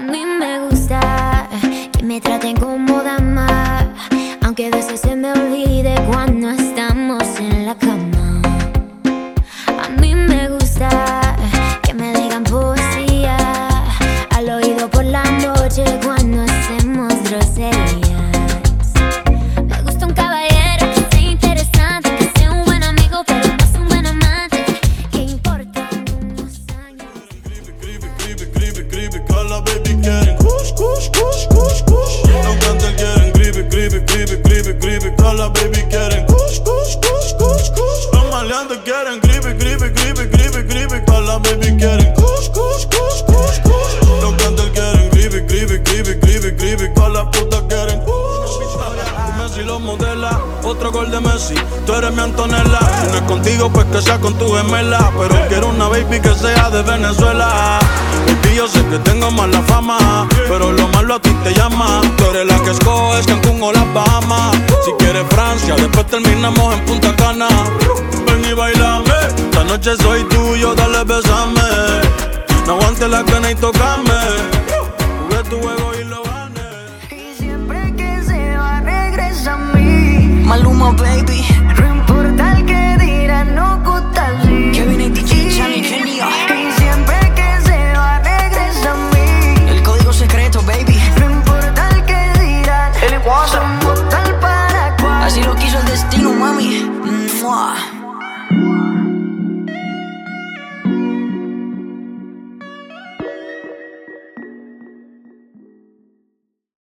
mí me gusta que me traten como dama, aunque a veces se me olvide cuando estamos en la cama. A mí me gusta que me digan poesía al oído por la noche cuando hacemos groserías. Me gusta un caballero que sea interesante, que sea un buen amigo pero no es un buen amante. ¿Qué importa unos años? Creepy, que a la baby quieren kush, kush, kush, kush, kush. Los grandes quieren creepy, que a la baby quieren kush, kush, kush, kush, kush. Los maleantes quieren creepy, que a la baby quieren kush, kush, kush, kush, kush. Los grandes quieren creepy, que a la puta quieren Messi lo modela, otro gol de Messi. Tú eres mi Antonella. Si no es contigo, pues que sea con tu gemela. Pero quiero una baby que sea de Venezuela. Baby, yo sé que tengo mala fama, pero lo malo a ti te llama. Tú eres la que escoges Cancún o las Bahamas. Si quieres Francia, después terminamos en Punta Cana. Ven y bailame, esta noche soy tuyo, dale besame. No aguantes la gana y tocame. Jugué tu juego y lo gané. Y siempre que se va regresa a mí. Maluma, baby. No importa el que dirán, no gusta así. Kevin y DJ, Charlie, genio. Y siempre que se va regresa a mí. El código secreto, baby. No importa el que dirán, somos tal para cual. Así lo quiso el destino, mami. Mua.